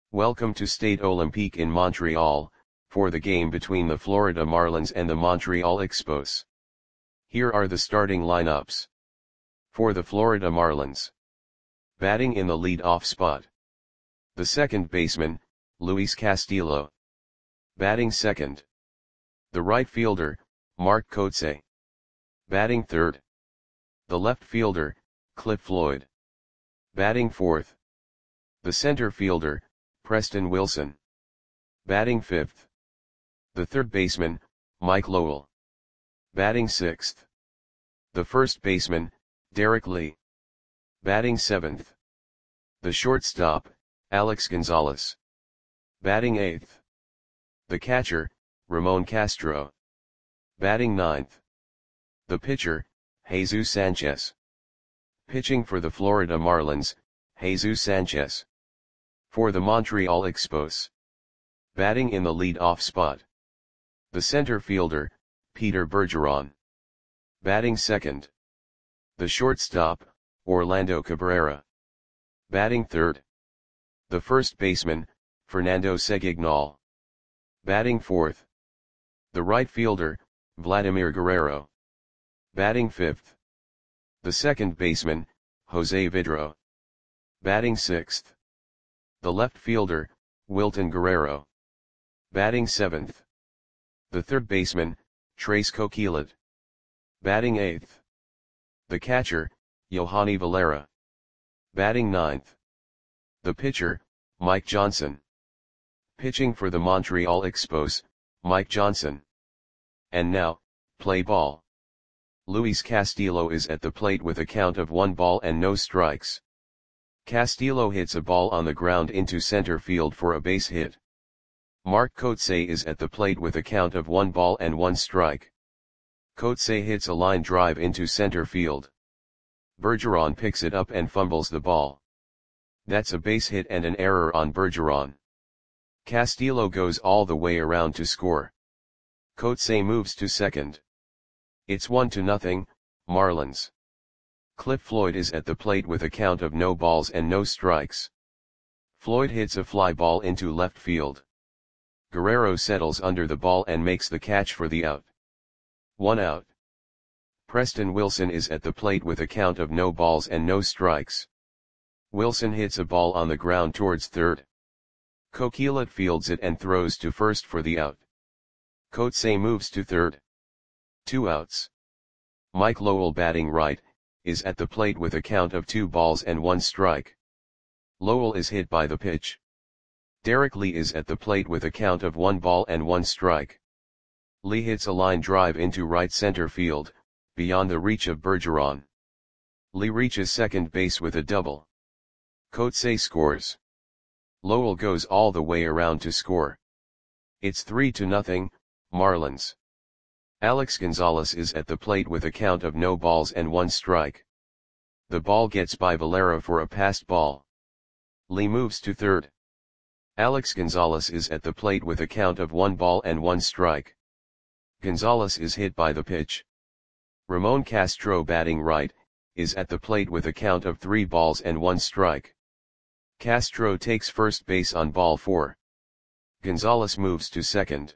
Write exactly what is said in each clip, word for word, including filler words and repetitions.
Welcome to Stade Olympique in Montreal, for the game between the Florida Marlins and the Montreal Expos. Here are the starting lineups. For the Florida Marlins. Batting in the lead-off spot. The second baseman, Luis Castillo. Batting second. The right fielder, Mark Kotsay. Batting third. The left fielder, Cliff Floyd. Batting fourth. The center fielder, Preston Wilson. Batting fifth. The third baseman, Mike Lowell. Batting sixth. The first baseman, Derek Lee. Batting seventh. The shortstop, Alex Gonzalez. Batting eighth. The catcher, Ramon Castro. Batting ninth. The pitcher, Jesus Sanchez. Pitching for the Florida Marlins, Jesus Sanchez. For the Montreal Expos. Batting in the lead-off spot. The center fielder, Peter Bergeron. Batting second. The shortstop, Orlando Cabrera. Batting third. The first baseman, Fernando Segignal. Batting fourth. The right fielder, Vladimir Guerrero. Batting fifth. The second baseman, Jose Vidro. Batting sixth. The left fielder, Wilton Guerrero. Batting seventh. The third baseman, Trace Coquelin. Batting eighth. The catcher, Yohanny Valera. Batting ninth. The pitcher, Mike Johnson. Pitching for the Montreal Expos, Mike Johnson. And now, play ball. Luis Castillo is at the plate with a count of one ball and no strikes. Castillo hits a ball on the ground into center field for a base hit. Mark Kotsay is at the plate with a count of one ball and one strike. Kotsay hits a line drive into center field. Bergeron picks it up and fumbles the ball. That's a base hit and an error on Bergeron. Castillo goes all the way around to score. Kotsay moves to second. It's one to nothing, Marlins. Cliff Floyd is at the plate with a count of no balls and no strikes. Floyd hits a fly ball into left field. Guerrero settles under the ball and makes the catch for the out. One out. Preston Wilson is at the plate with a count of no balls and no strikes. Wilson hits a ball on the ground towards third. Coquelin fields it and throws to first for the out. Kotsay moves to third. Two outs. Mike Lowell, batting right, is at the plate with a count of two balls and one strike. Lowell is hit by the pitch. Derek Lee is at the plate with a count of one ball and one strike. Lee hits a line drive into right center field, beyond the reach of Bergeron. Lee reaches second base with a double. Kotsay scores. Lowell goes all the way around to score. It's three to nothing, Marlins. Alex Gonzalez is at the plate with a count of no balls and one strike. The ball gets by Valera for a passed ball. Lee moves to third. Alex Gonzalez is at the plate with a count of one ball and one strike. Gonzalez is hit by the pitch. Ramon Castro, batting right, is at the plate with a count of three balls and one strike. Castro takes first base on ball four. Gonzalez moves to second.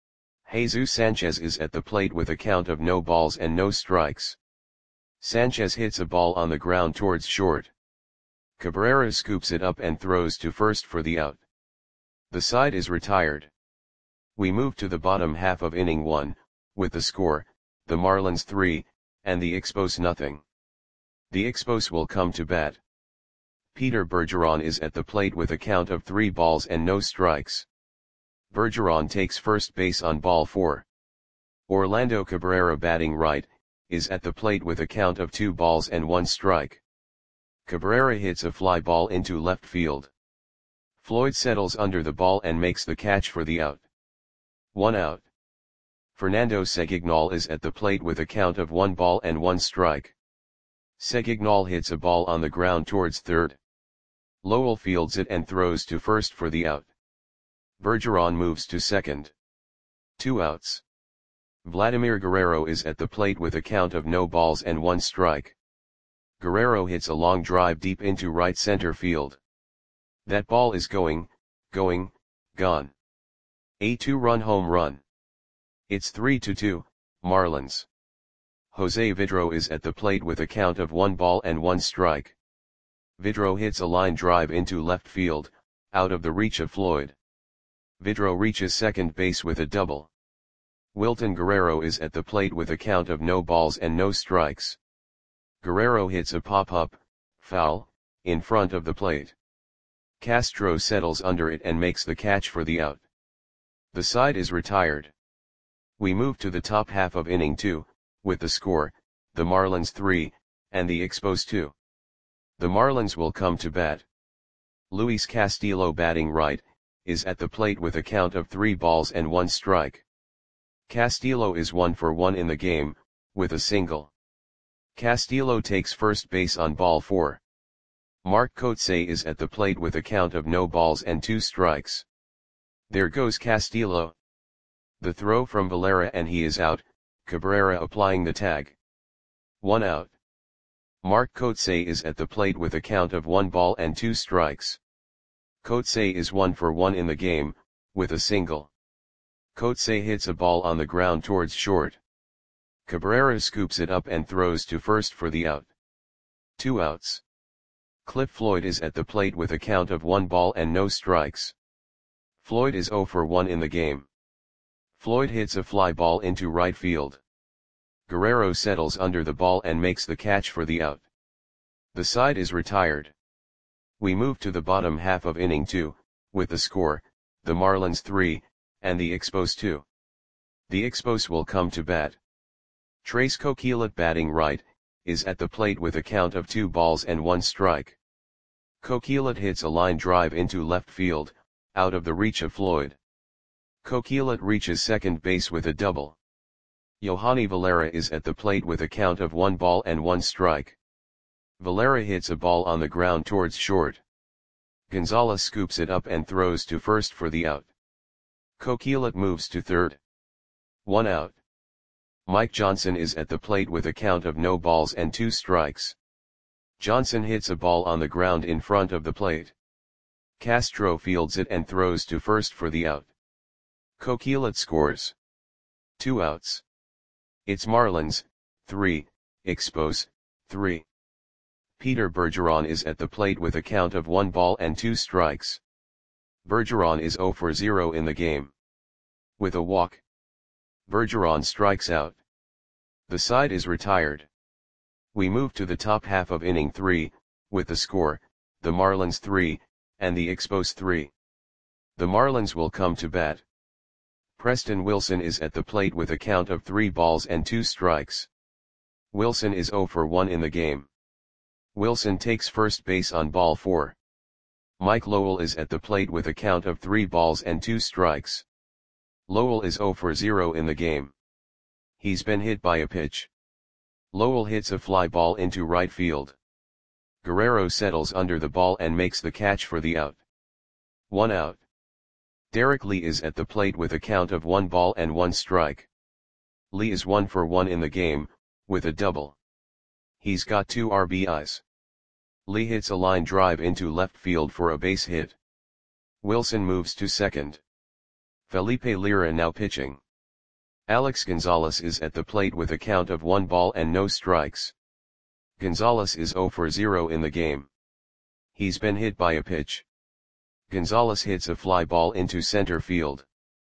Jesus Sanchez is at the plate with a count of no balls and no strikes. Sanchez hits a ball on the ground towards short. Cabrera scoops it up and throws to first for the out. The side is retired. We move to the bottom half of inning one, with the score, the Marlins three, and the Expos nothing. The Expos will come to bat. Peter Bergeron is at the plate with a count of three balls and no strikes. Bergeron takes first base on ball four. Orlando Cabrera, batting right, is at the plate with a count of two balls and one strike. Cabrera hits a fly ball into left field. Floyd settles under the ball and makes the catch for the out. One out. Fernando Segignal is at the plate with a count of one ball and one strike. Segignal hits a ball on the ground towards third. Lowell fields it and throws to first for the out. Bergeron moves to second. Two outs. Vladimir Guerrero is at the plate with a count of no balls and one strike. Guerrero hits a long drive deep into right center field. That ball is going, going, gone. A two-run home run. It's three to two, Marlins. Jose Vidro is at the plate with a count of one ball and one strike. Vidro hits a line drive into left field, out of the reach of Floyd. Vidro reaches second base with a double. Wilton Guerrero is at the plate with a count of no balls and no strikes. Guerrero hits a pop-up, foul, in front of the plate. Castro settles under it and makes the catch for the out. The side is retired. We move to the top half of inning two, with the score, the Marlins three, and the Expos two. The Marlins will come to bat. Luis Castillo, batting right, is at the plate with a count of three balls and one strike. Castillo is one for one in the game, with a single. Castillo takes first base on ball four. Mark Kotsay is at the plate with a count of no balls and two strikes. There goes Castillo. The throw from Valera and he is out, Cabrera applying the tag. One out. Mark Kotsay is at the plate with a count of one ball and two strikes. Kotsay is one for one in the game, with a single. Kotsay hits a ball on the ground towards short. Cabrera scoops it up and throws to first for the out. Two outs. Cliff Floyd is at the plate with a count of one ball and no strikes. Floyd is zero for one in the game. Floyd hits a fly ball into right field. Guerrero settles under the ball and makes the catch for the out. The side is retired. We move to the bottom half of inning two, with the score, the Marlins three, and the Expos two. The Expos will come to bat. Trace Coquelin, batting right, is at the plate with a count of two balls and one strike. Coquelin hits a line drive into left field, out of the reach of Floyd. Coquelin reaches second base with a double. Yohani Valera is at the plate with a count of one ball and one strike. Valera hits a ball on the ground towards short. Gonzalez scoops it up and throws to first for the out. Coquelin moves to third. One out. Mike Johnson is at the plate with a count of no balls and two strikes. Johnson hits a ball on the ground in front of the plate. Castro fields it and throws to first for the out. Coquelin scores. Two outs. It's Marlins, three, Expos, three. Peter Bergeron is at the plate with a count of one ball and two strikes. Bergeron is zero for zero in the game. With a walk. Bergeron strikes out. The side is retired. We move to the top half of inning three, with the score, the Marlins three, and the Expos three. The Marlins will come to bat. Preston Wilson is at the plate with a count of three balls and two strikes. Wilson is zero for one in the game. Wilson takes first base on ball four. Mike Lowell is at the plate with a count of three balls and two strikes. Lowell is zero for zero in the game. He's been hit by a pitch. Lowell hits a fly ball into right field. Guerrero settles under the ball and makes the catch for the out. One out. Derek Lee is at the plate with a count of one ball and one strike. Lee is one for one in the game, with a double. He's got two R B Is. Lee hits a line drive into left field for a base hit. Wilson moves to second. Felipe Lira now pitching. Alex Gonzalez is at the plate with a count of one ball and no strikes. Gonzalez is zero for zero in the game. He's been hit by a pitch. Gonzalez hits a fly ball into center field.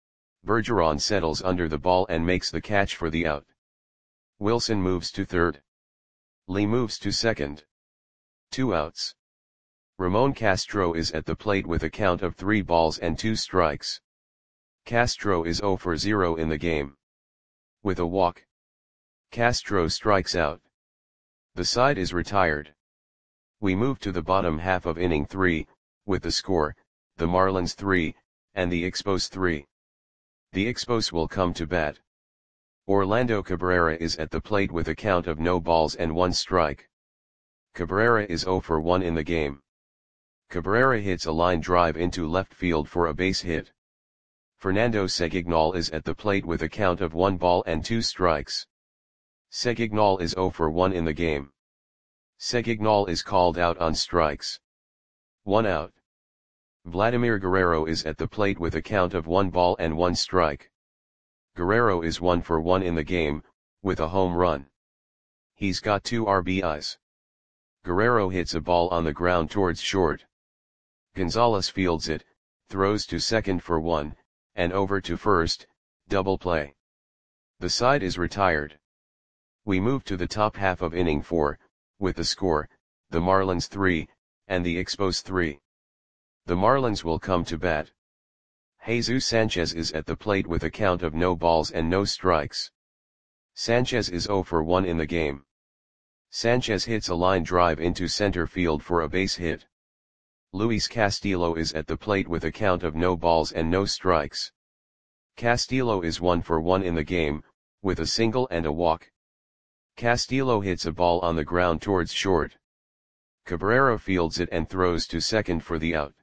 Bergeron settles under the ball and makes the catch for the out. Wilson moves to third. Lee moves to second. Two outs. Ramon Castro is at the plate with a count of three balls and two strikes. Castro is zero for zero in the game. With a walk. Castro strikes out. The side is retired. We move to the bottom half of inning three, with the score, the Marlins three, and the Expos three. The Expos will come to bat. Orlando Cabrera is at the plate with a count of no balls and one strike. Cabrera is zero for one in the game. Cabrera hits a line drive into left field for a base hit. Fernando Segignal is at the plate with a count of one ball and two strikes. Segignal is zero for one in the game. Segignal is called out on strikes. One out. Vladimir Guerrero is at the plate with a count of one ball and one strike. Guerrero is one for one in the game, with a home run. He's got two R B Is. Guerrero hits a ball on the ground towards short. Gonzalez fields it, throws to second for one, and over to first, double play. The side is retired. We move to the top half of inning four, with the score, the Marlins three, and the Expos three. The Marlins will come to bat. Jesus Sanchez is at the plate with a count of no balls and no strikes. Sanchez is zero for one in the game. Sanchez hits a line drive into center field for a base hit. Luis Castillo is at the plate with a count of no balls and no strikes. Castillo is one for one in the game, with a single and a walk. Castillo hits a ball on the ground towards short. Cabrera fields it and throws to second for the out.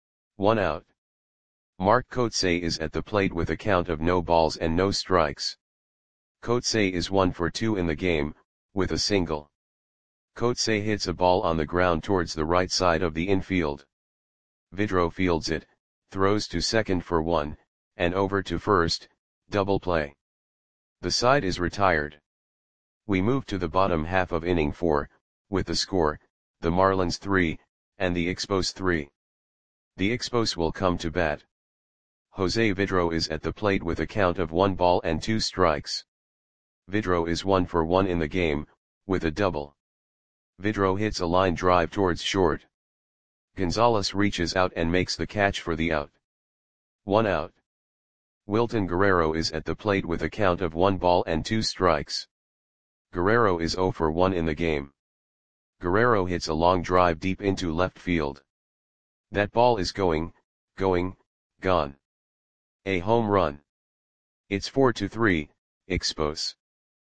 One out. Mark Kotsay is at the plate with a count of no balls and no strikes. Kotsay is one for two in the game, with a single. Kotsay hits a ball on the ground towards the right side of the infield. Vidro fields it, throws to second for one, and over to first, double play. The side is retired. We move to the bottom half of inning four, with the score, the Marlins three, and the Expos three. The Expos will come to bat. Jose Vidro is at the plate with a count of one ball and two strikes. Vidro is one for one in the game, with a double. Vidro hits a line drive towards short. Gonzalez reaches out and makes the catch for the out. One out. Wilton Guerrero is at the plate with a count of one ball and two strikes. Guerrero is zero for one in the game. Guerrero hits a long drive deep into left field. That ball is going, going, gone. A home run. It's four to three, Expos.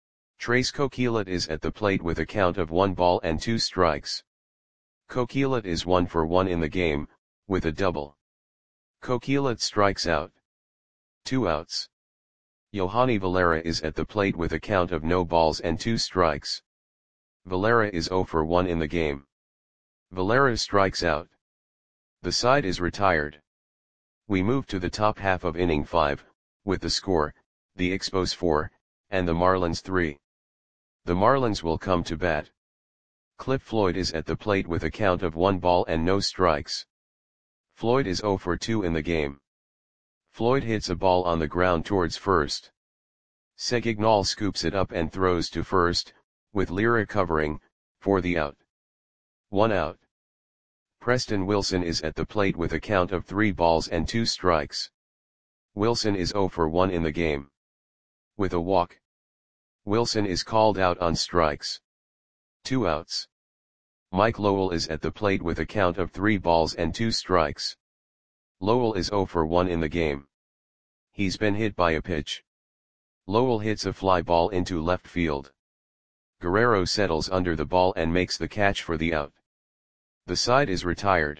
Tres Coquelot is at the plate with a count of one ball and two strikes. Coquelot is one for one in the game, with a double. Coquelot strikes out. Two outs. Yohanny Valera is at the plate with a count of no balls and two strikes. Valera is zero for one in the game. Valera strikes out. The side is retired. We move to the top half of inning five, with the score, the Expos four, and the Marlins three. The Marlins will come to bat. Cliff Floyd is at the plate with a count of one ball and no strikes. Floyd is zero for two in the game. Floyd hits a ball on the ground towards first. Segignal scoops it up and throws to first, with Lira covering, for the out. One out. Preston Wilson is at the plate with a count of three balls and two strikes. Wilson is zero for one in the game. With a walk. Wilson is called out on strikes. Two outs. Mike Lowell is at the plate with a count of three balls and two strikes. Lowell is zero for one in the game. He's been hit by a pitch. Lowell hits a fly ball into left field. Guerrero settles under the ball and makes the catch for the out. The side is retired.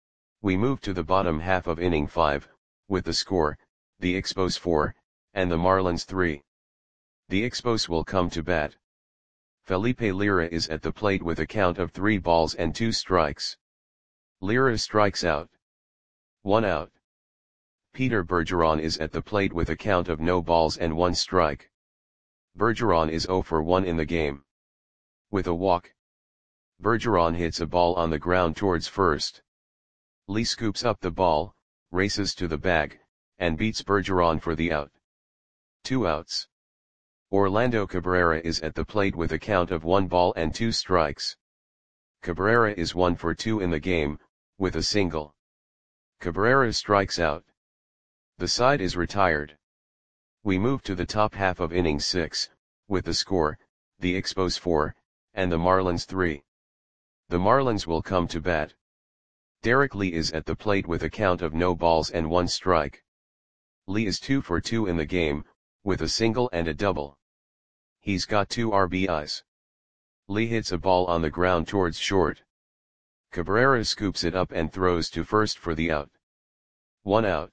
We move to the bottom half of inning five, with the score, the Expos four, and the Marlins three. The Expos will come to bat. Felipe Lira is at the plate with a count of three balls and two strikes. Lira strikes out. One out. Peter Bergeron is at the plate with a count of no balls and one strike. Bergeron is zero for one in the game. With a walk. Bergeron hits a ball on the ground towards first. Lee scoops up the ball, races to the bag, and beats Bergeron for the out. Two outs. Orlando Cabrera is at the plate with a count of one ball and two strikes. Cabrera is one for two in the game, with a single. Cabrera strikes out. The side is retired. We move to the top half of inning six, with the score, the Expos four, and the Marlins three. The Marlins will come to bat. Derek Lee is at the plate with a count of no balls and one strike. Lee is two for two in the game, with a single and a double. He's got two R B Is. Lee hits a ball on the ground towards short. Cabrera scoops it up and throws to first for the out. One out.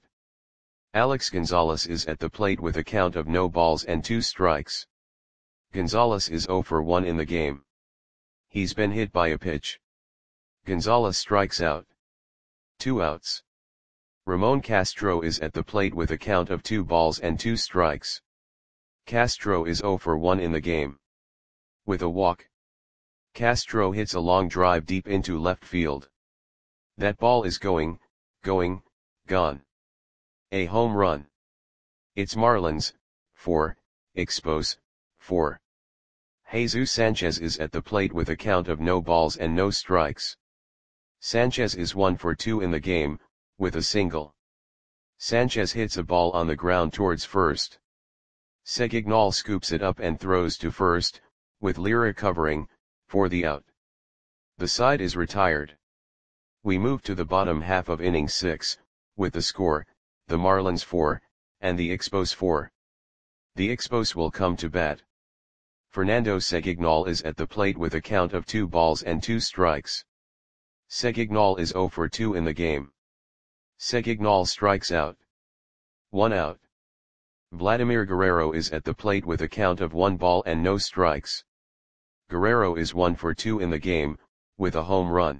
Alex Gonzalez is at the plate with a count of no balls and two strikes. Gonzalez is zero for one in the game. He's been hit by a pitch. Gonzalez strikes out. Two outs. Ramon Castro is at the plate with a count of two balls and two strikes. Castro is zero for one in the game. With a walk, Castro hits a long drive deep into left field. That ball is going, going, gone. A home run. It's Marlins, four, Expos, four. Jesus Sanchez is at the plate with a count of no balls and no strikes. Sanchez is one for two in the game, with a single. Sanchez hits a ball on the ground towards first. Segignal scoops it up and throws to first, with Lira covering, for the out. The side is retired. We move to the bottom half of inning six, with the score, the Marlins four, and the Expos four. The Expos will come to bat. Fernando Segignal is at the plate with a count of two balls and two strikes. Segignal is zero for two in the game. Segignal strikes out. One out. Vladimir Guerrero is at the plate with a count of one ball and no strikes. Guerrero is one for two in the game, with a home run.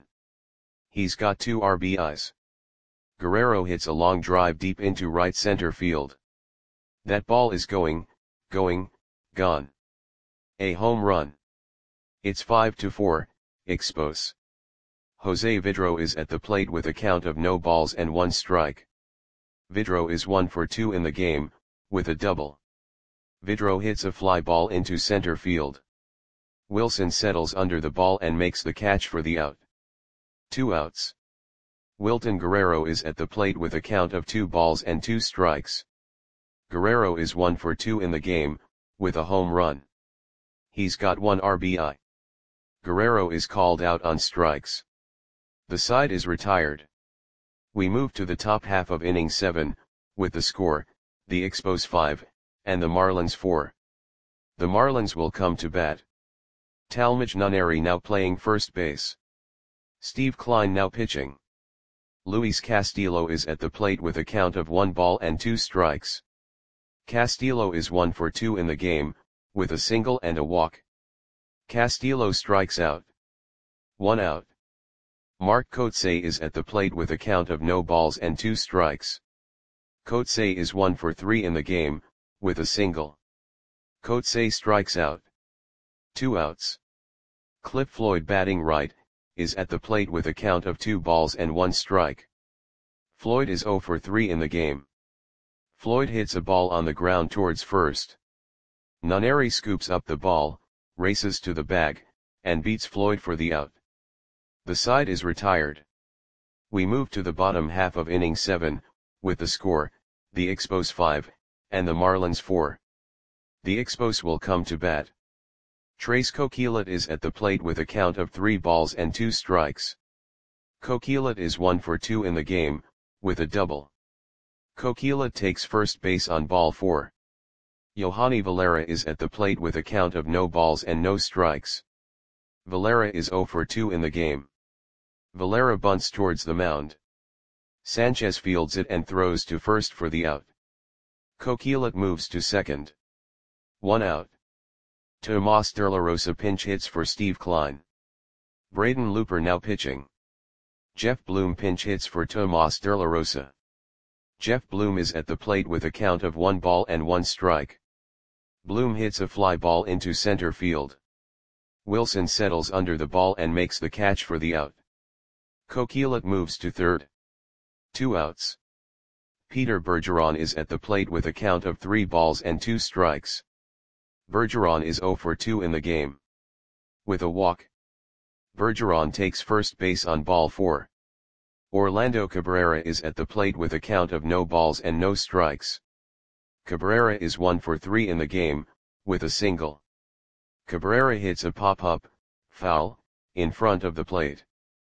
He's got two R B Is. Guerrero hits a long drive deep into right center field. That ball is going, going, gone. A home run. It's five to four, Expos. Jose Vidro is at the plate with a count of no balls and one strike. Vidro is one for two in the game, with a double. Vidro hits a fly ball into center field. Wilson settles under the ball and makes the catch for the out. Two outs. Wilton Guerrero is at the plate with a count of two balls and two strikes. Guerrero is one for two in the game, with a home run. He's got one R B I. Guerrero is called out on strikes. The side is retired. We move to the top half of inning seven, with the score, the Expos five, and the Marlins four. The Marlins will come to bat. Talmadge Nuneri now playing first base. Steve Klein now pitching. Luis Castillo is at the plate with a count of one ball and two strikes. Castillo is one for two in the game, with a single and a walk. Castillo strikes out. One out. Mark Kotsay is at the plate with a count of no balls and two strikes. Kotsay is one for three in the game, with a single. Kotsay strikes out. Two outs. Cliff Floyd batting right, is at the plate with a count of two balls and one strike. Floyd is zero for three in the game. Floyd hits a ball on the ground towards first. Nuneri scoops up the ball, races to the bag, and beats Floyd for the out. The side is retired. We move to the bottom half of inning seven, with the score, the Expos five, and the Marlins four. The Expos will come to bat. Trace Coquelot is at the plate with a count of three balls and two strikes. Coquelot is one for two in the game, with a double. Coquelot takes first base on ball four. Yohani Valera is at the plate with a count of no balls and no strikes. Valera is zero for two in the game. Valera bunts towards the mound. Sanchez fields it and throws to first for the out. Coquelot moves to second. One out. Tomas De La Rosa pinch hits for Steve Klein. Braden Looper now pitching. Jeff Bloom pinch hits for Tomas De La Rosa. Jeff Bloom is at the plate with a count of one ball and one strike. Bloom hits a fly ball into center field. Wilson settles under the ball and makes the catch for the out. Coquelot moves to third. Two outs. Peter Bergeron is at the plate with a count of three balls and two strikes. Bergeron is zero for two in the game. With a walk, Bergeron takes first base on ball four. Orlando Cabrera is at the plate with a count of no balls and no strikes. Cabrera is one for three in the game, with a single. Cabrera hits a pop-up, foul, in front of the plate.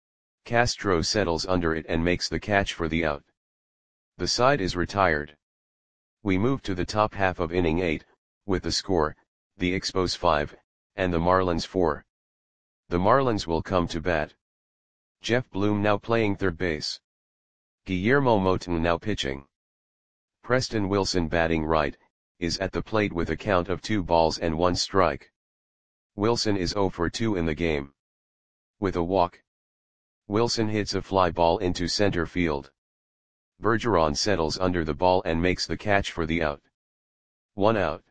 Castro settles under it and makes the catch for the out. The side is retired. We move to the top half of inning eight, with the score, the Expos five, and the Marlins four. The Marlins will come to bat. Jeff Bloom now playing third base. Guillermo Moton now pitching. Preston Wilson batting right, is at the plate with a count of two balls and one strike. Wilson is zero for two in the game. With a walk, Wilson hits a fly ball into center field. Bergeron settles under the ball and makes the catch for the out. One out.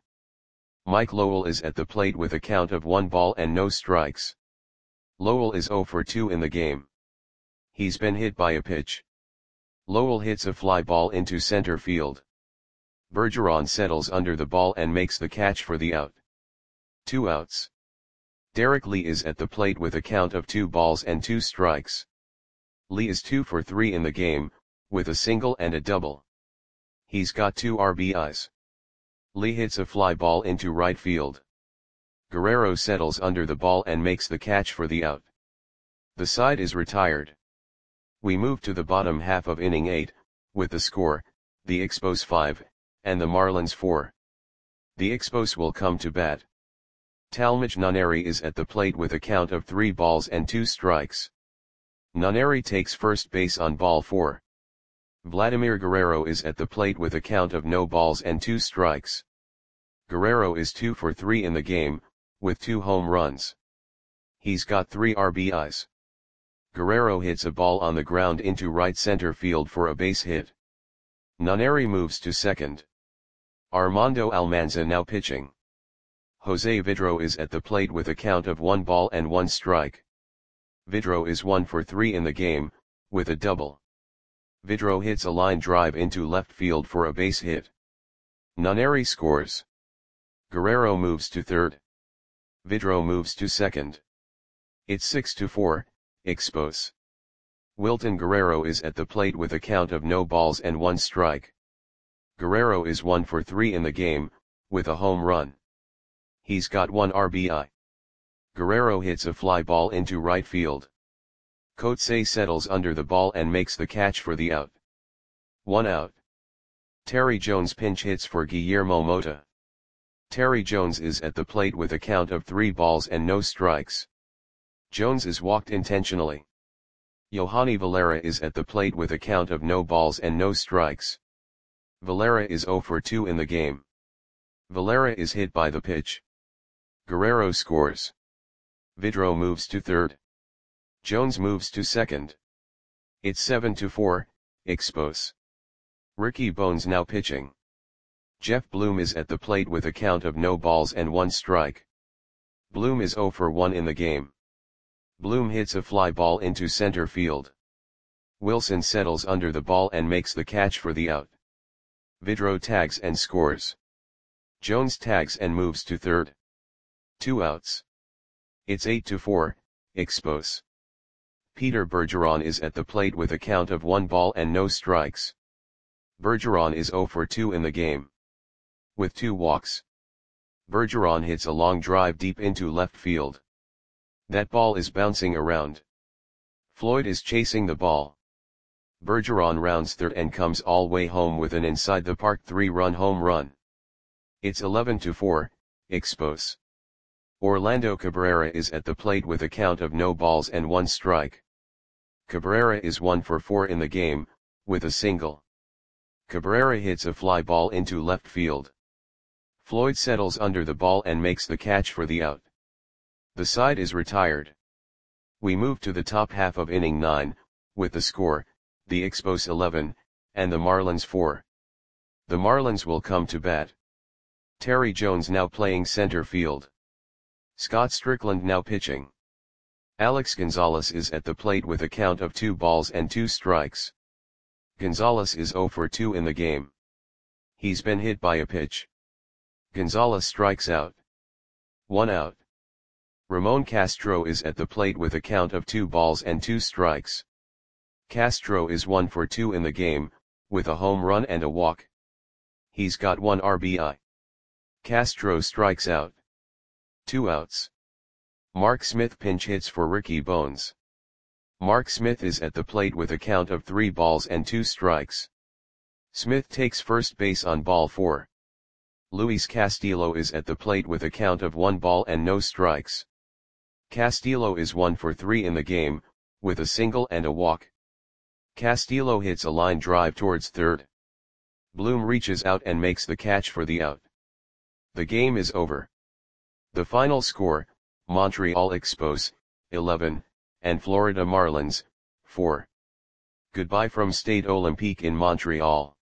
Mike Lowell is at the plate with a count of one ball and no strikes. Lowell is zero for two in the game. He's been hit by a pitch. Lowell hits a fly ball into center field. Bergeron settles under the ball and makes the catch for the out. Two outs. Derek Lee is at the plate with a count of two balls and two strikes. Lee is two for three in the game, with a single and a double. He's got two R B Is. Lee hits a fly ball into right field. Guerrero settles under the ball and makes the catch for the out. The side is retired. We move to the bottom half of inning eight, with the score, the Expos five, and the Marlins four. The Expos will come to bat. Talmadge Noneri is at the plate with a count of three balls and two strikes. Noneri takes first base on ball four. Vladimir Guerrero is at the plate with a count of no balls and two strikes. Guerrero is two for three in the game, with two home runs. He's got three R B Is. Guerrero hits a ball on the ground into right center field for a base hit. Noneri moves to second. Armando Almanza now pitching. Jose Vidro is at the plate with a count of one ball and one strike. Vidro is one for three in the game, with a double. Vidro hits a line drive into left field for a base hit. Noneri scores. Guerrero moves to third. Vidro moves to second. It's six to four, Expos. Wilton Guerrero is at the plate with a count of no balls and one strike. Guerrero is one for three in the game, with a home run. He's got one R B I. Guerrero hits a fly ball into right field. Kotze settles under the ball and makes the catch for the out. One out. Terry Jones pinch hits for Guillermo Mota. Terry Jones is at the plate with a count of three balls and no strikes. Jones is walked intentionally. Yohani Valera is at the plate with a count of no balls and no strikes. Valera is zero for two in the game. Valera is hit by the pitch. Guerrero scores. Vidro moves to third. Jones moves to second. It's seven to four, Expos. Ricky Bones now pitching. Jeff Bloom is at the plate with a count of no balls and one strike. Bloom is zero for one in the game. Bloom hits a fly ball into center field. Wilson settles under the ball and makes the catch for the out. Vidro tags and scores. Jones tags and moves to third. Two outs. It's eight to four, Expos. Peter Bergeron is at the plate with a count of one ball and no strikes. Bergeron is zero for two in the game. With two walks. Bergeron hits a long drive deep into left field. That ball is bouncing around. Floyd is chasing the ball. Bergeron rounds third and comes all way home with an inside the park three-run home run. It's eleven to four, Expos. Orlando Cabrera is at the plate with a count of no balls and one strike. Cabrera is one for four in the game, with a single. Cabrera hits a fly ball into left field. Floyd settles under the ball and makes the catch for the out. The side is retired. We move to the top half of inning nine, with the score, the Expos eleven, and the Marlins four. The Marlins will come to bat. Terry Jones now playing center field. Scott Strickland now pitching. Alex Gonzalez is at the plate with a count of two balls and two strikes. Gonzalez is zero for two in the game. He's been hit by a pitch. Gonzalez strikes out. One out. Ramon Castro is at the plate with a count of two balls and two strikes. Castro is one for two in the game, with a home run and a walk. He's got one R B I. Castro strikes out. Two outs. Mark Smith pinch hits for Ricky Bones. Mark Smith is at the plate with a count of three balls and two strikes. Smith takes first base on ball four. Luis Castillo is at the plate with a count of one ball and no strikes. Castillo is one for three in the game, with a single and a walk. Castillo hits a line drive towards third. Bloom reaches out and makes the catch for the out. The game is over. The final score, Montreal Expos, eleven, and Florida Marlins, four. Goodbye from Stade Olympique in Montreal.